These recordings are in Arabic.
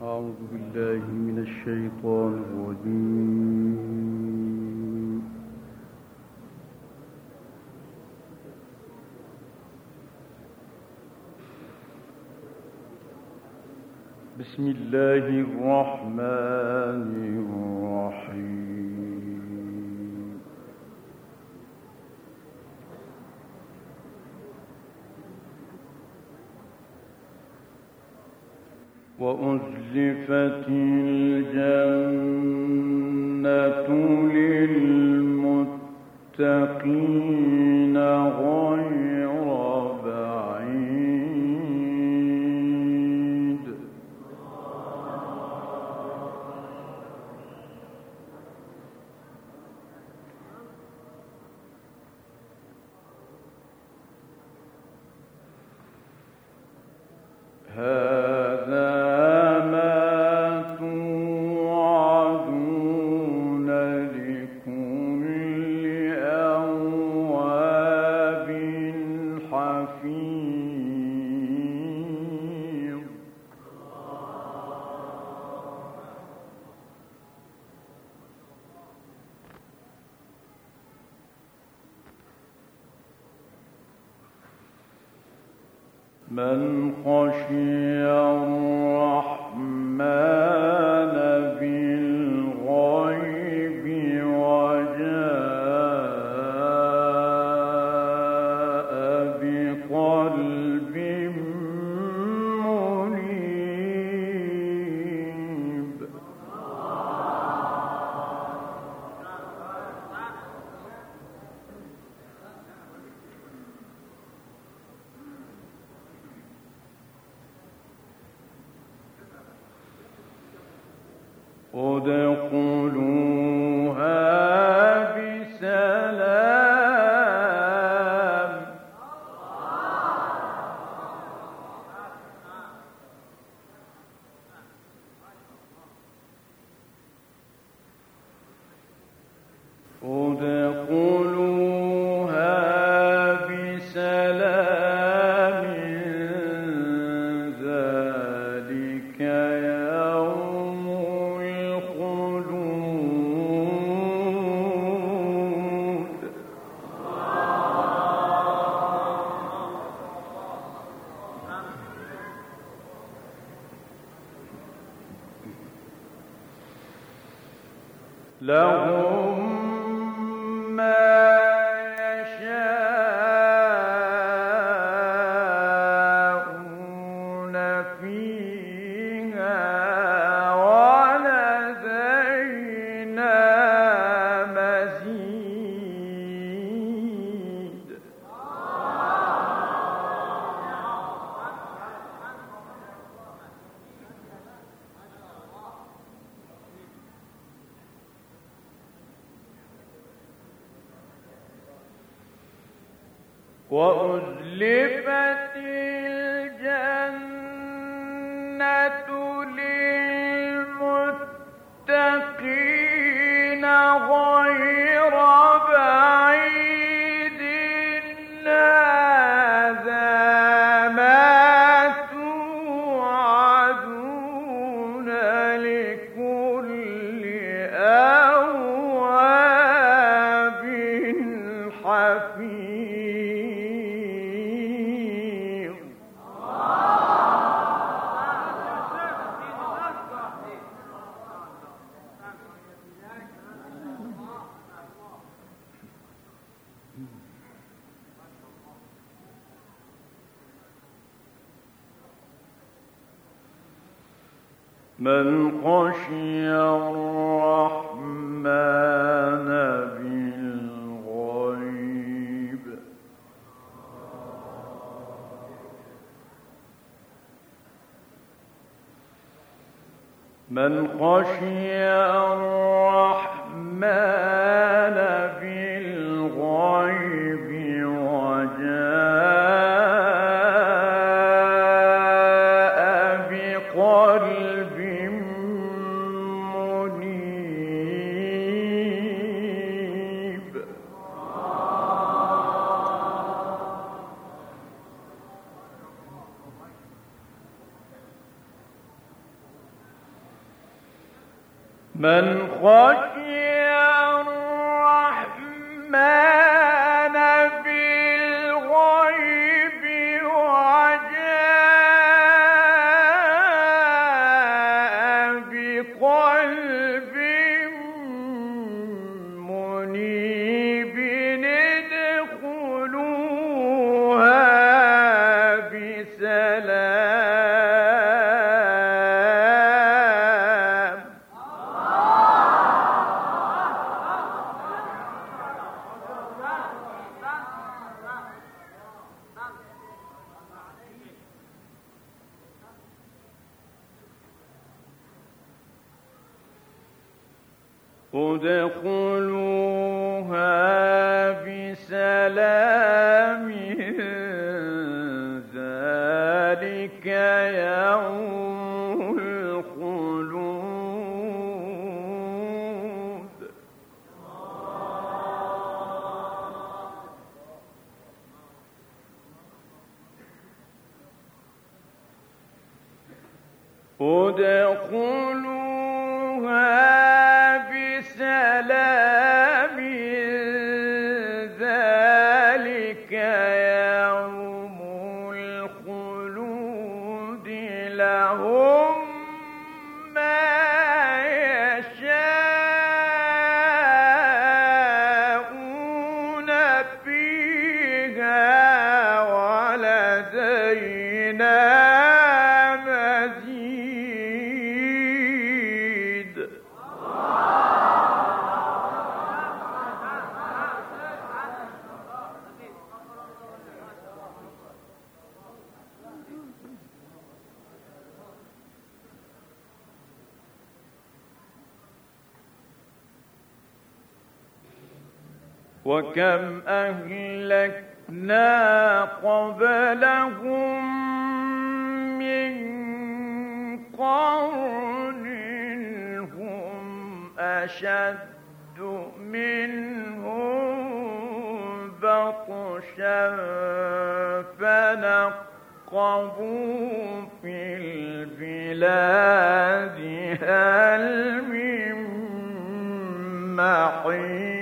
أعوذ بالله من الشيطان الرجيم. بسم الله الرحمن الرحيم. وأزلفت الجنة للمتقين غير بعيد. هذا من خشي الرحمن بالغيب وجاء بقلب منيب. ادخلوها بسلام. ادخلوها بسلام. ذلك يوم الخلود. لهم ما يشاءون فيها ولدينا مزيد. وأزلفت الجنة للمتقين غير بعيد. هذا ما توعدون لكل أواب حفيظ. من خشي الرحمن بالغيب. من خشي الرحمن بالغيب وجاء بقلب منيب. من خشي الرحمن بالغيب وجاء بقلب منيب ادخلوها بسلام. ادخلوها بسلام ذلك يوم الخلود. ادخلوها بسلام ذلك يوم الخلود لهم ما يشاءون فيها ولدينا مزيد. وكم أهلكنا قبلهم من قرن هم أشد منهم بطشا فنقبوا في البلاد هل من محيص.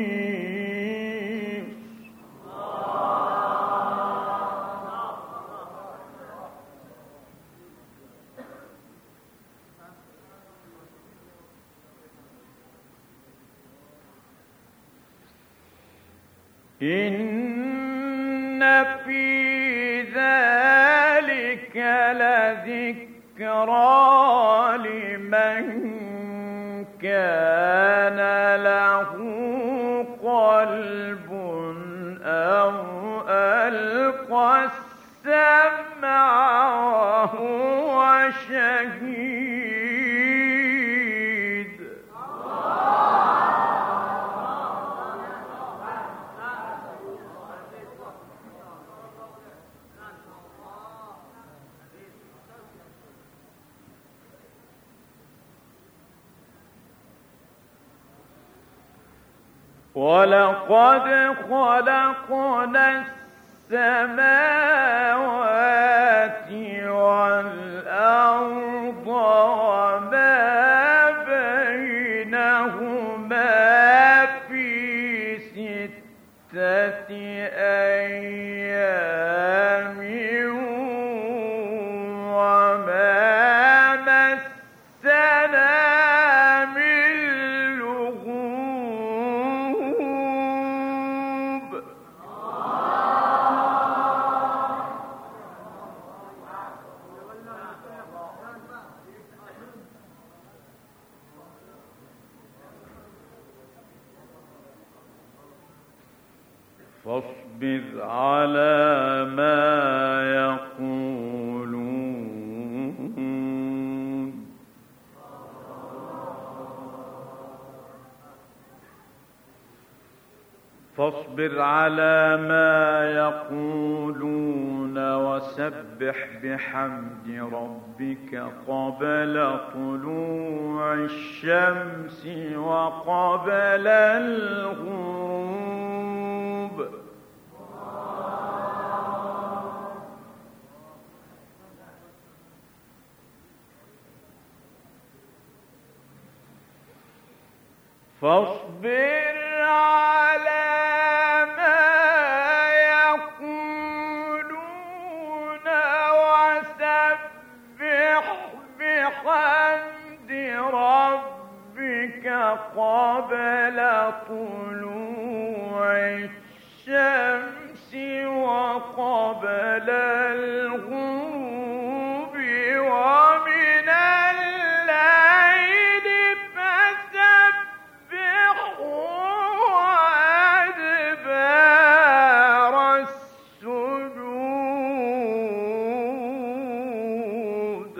إن في ذلك لذكرى لمن كان له قلب أو ألقى السمع وهو شهيد. ولقد خلقنا السماوات والأرض وما بينهما في 6 أيام وما مسنا من لغوب. فاصبر على ما يقولون فاصبر على ما يقولون وسبح بحمد ربك قبل طلوع الشمس وقبل الغروب. فاصبر على ما يقولون وسبح بحمد ربك قبل طلوع الشمس وقبل الغروب ومن الليل فسبح وأدبار السجود.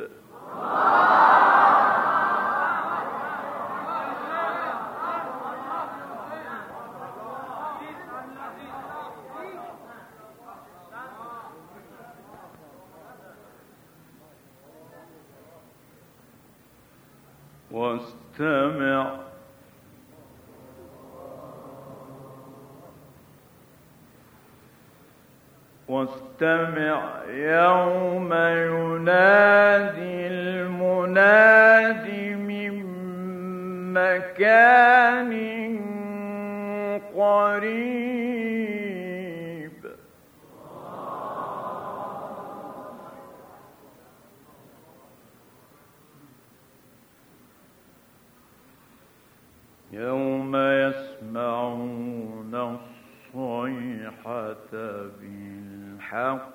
واستمع يوم ينادي المناد من مكان قريب. يوم يسمعون الصيحة بالحق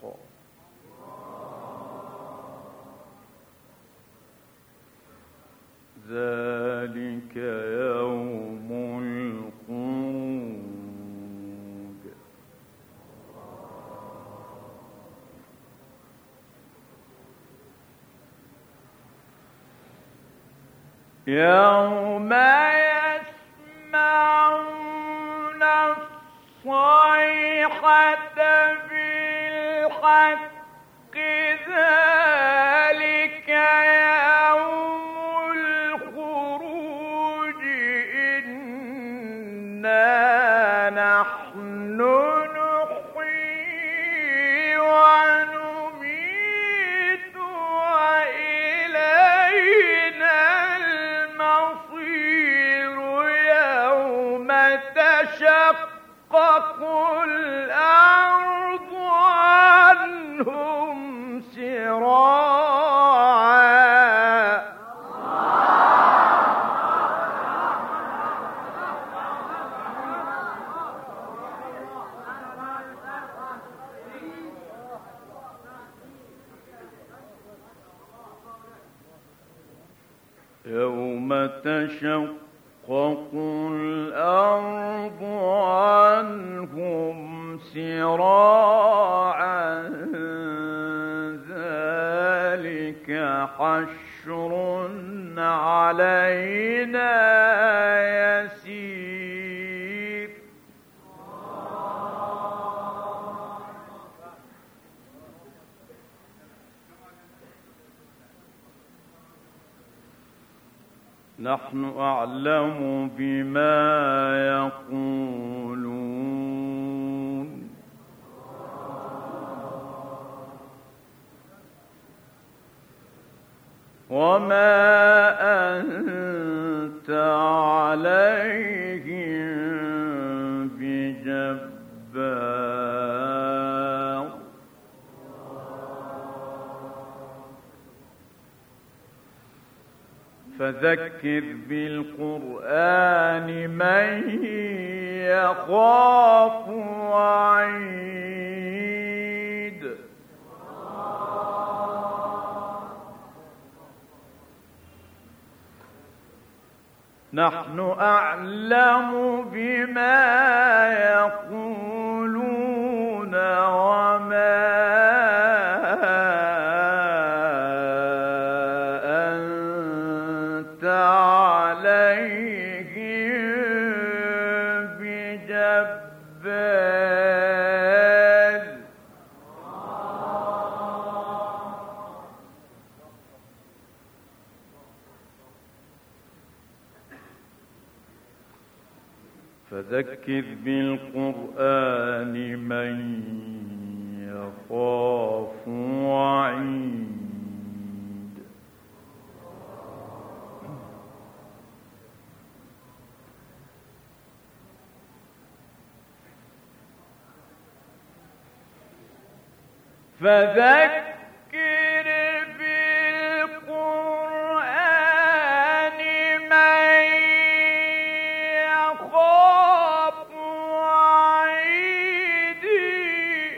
ذلك يوم الخروج. يوم يسمعون الصيحة بالحق ذلك يوم الخروج. إنا نحن نحيي ونميت وإلينا المصير. يوم تشقق الأرض عنهم سراعا. يوم تشقق الأرض عنهم سراعا ذلك حشر علينا يسير. نحن أعلم بما يقولون وما أنت عليهم بجبار. فذكر بالقرآن من يخاف وعيد. نحن أعلم بما يقولون وما أنت عليهم بجبار. فذكر بالقرآن من يخاف وعيد. فذكر بالقرآن من يخاف وعيدي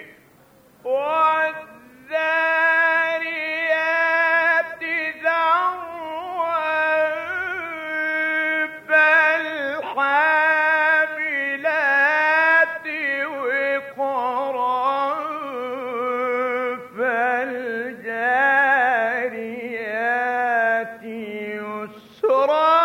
والذاريات ذروا فالحاملات وقرا فالجاريات يسرا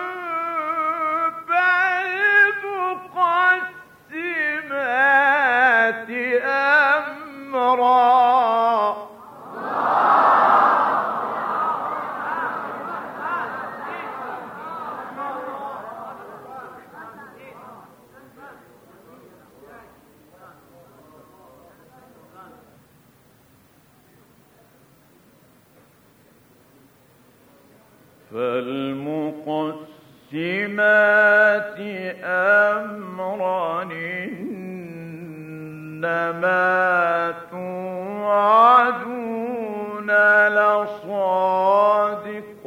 فالمقسمات أمرا. فالمقسمات أمرا إنما توعدون لصادق.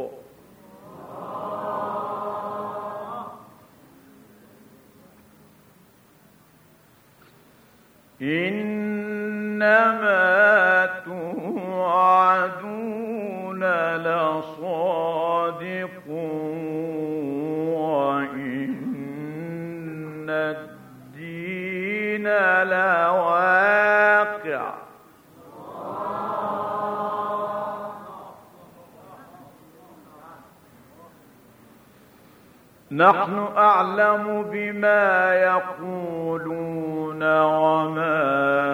إنما توعدون لصادق وإن الدين لواقع. نحن أعلم بما يقولون وما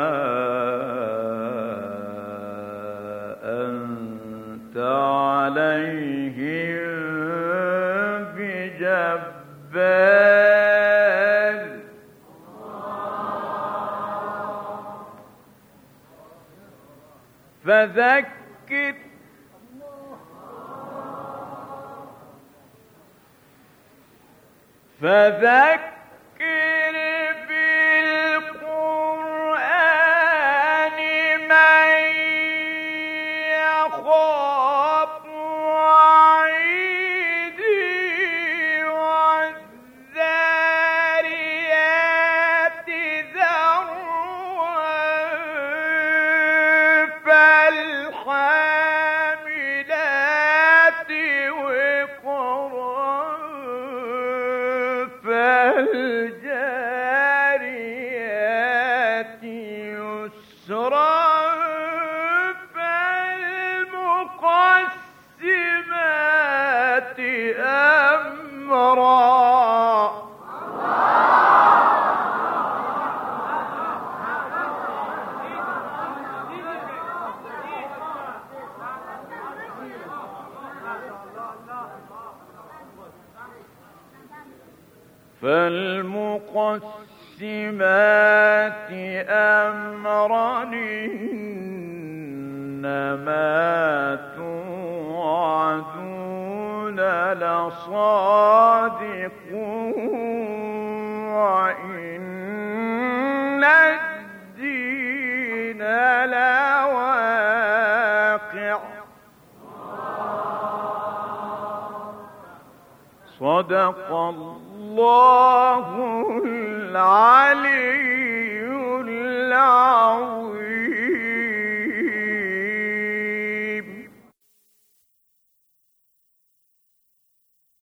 أنت عليهم بجبار. فذكر بالقرآن من يخاف وعيدي والذاريات ذروا فالحاملات وقرا فالجاريات يسرا فالمقسمات أمرا. فالمقسمات أمرا إنما توعدون لصادق وإن الدين لواقع. صدق الله العلي